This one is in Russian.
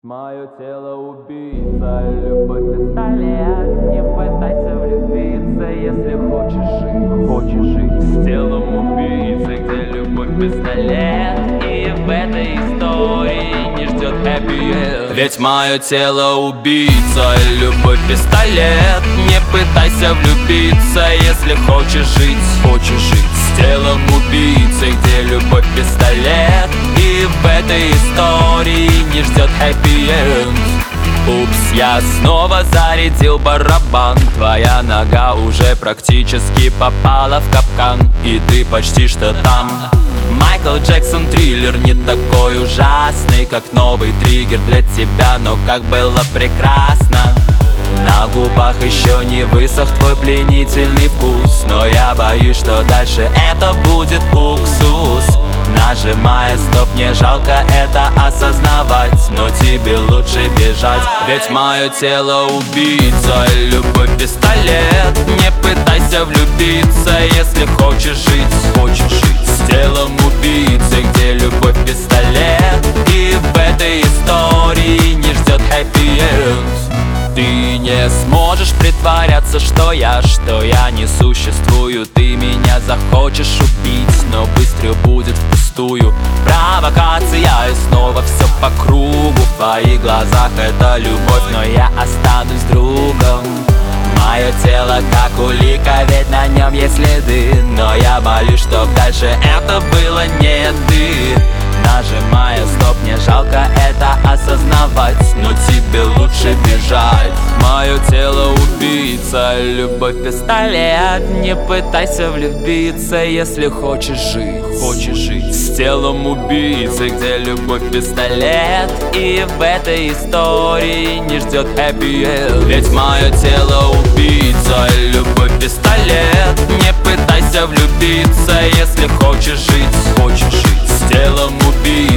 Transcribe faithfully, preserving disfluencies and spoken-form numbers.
Мое тело убийца, любовь пистолет. Не пытайся влюбиться, если хочешь жить. Хочешь жить с телом убийцы, где любовь пистолет. И в этой истории не ждет happy end. Ведь мое тело убийца, любовь пистолет. Не пытайся влюбиться, если хочешь жить. Хочешь жить с телом убийцы, где любовь пистолет. И в этой истории не ждет happy end. Упс, я снова зарядил барабан. Твоя нога уже практически попала в капкан, и ты почти что там. Майкл Джексон триллер не такой ужасный, как новый триггер для тебя, но как было прекрасно. На губах еще не высох твой пленительный вкус, но я боюсь, что дальше это будет уксус. Нажимая стоп, мне жалко это осознавать, но тебе лучше бежать. Ведь мое тело убийца, любовь пистолет. Не пытайся влюбиться, если хочешь жить. Хочешь жить с телом убийцы, где любовь пистолет. И в этой истории не ждет happy end. Ты не сможешь притворяться, что я, что я не существую. Ты меня захочешь убить, но быстро будет впустую. Провокация, и снова все по кругу. В твоих глазах это любовь, но я останусь другом. Мое тело как улика, ведь на нем есть следы, но я боюсь, что дальше это было не ты. Нажимая стоп, мне жалко это осознавать, но тебе лучше бежать. Мое тело убийца, любовь пистолет. Не пытайся влюбиться, если хочешь жить. Хочешь жить с телом убийцы, где любовь пистолет. И в этой истории не ждет happy end. Ведь мое тело убийца, любовь пистолет. Не пытайся влюбиться, если хочешь жить. Хочешь жить с телом убийцы,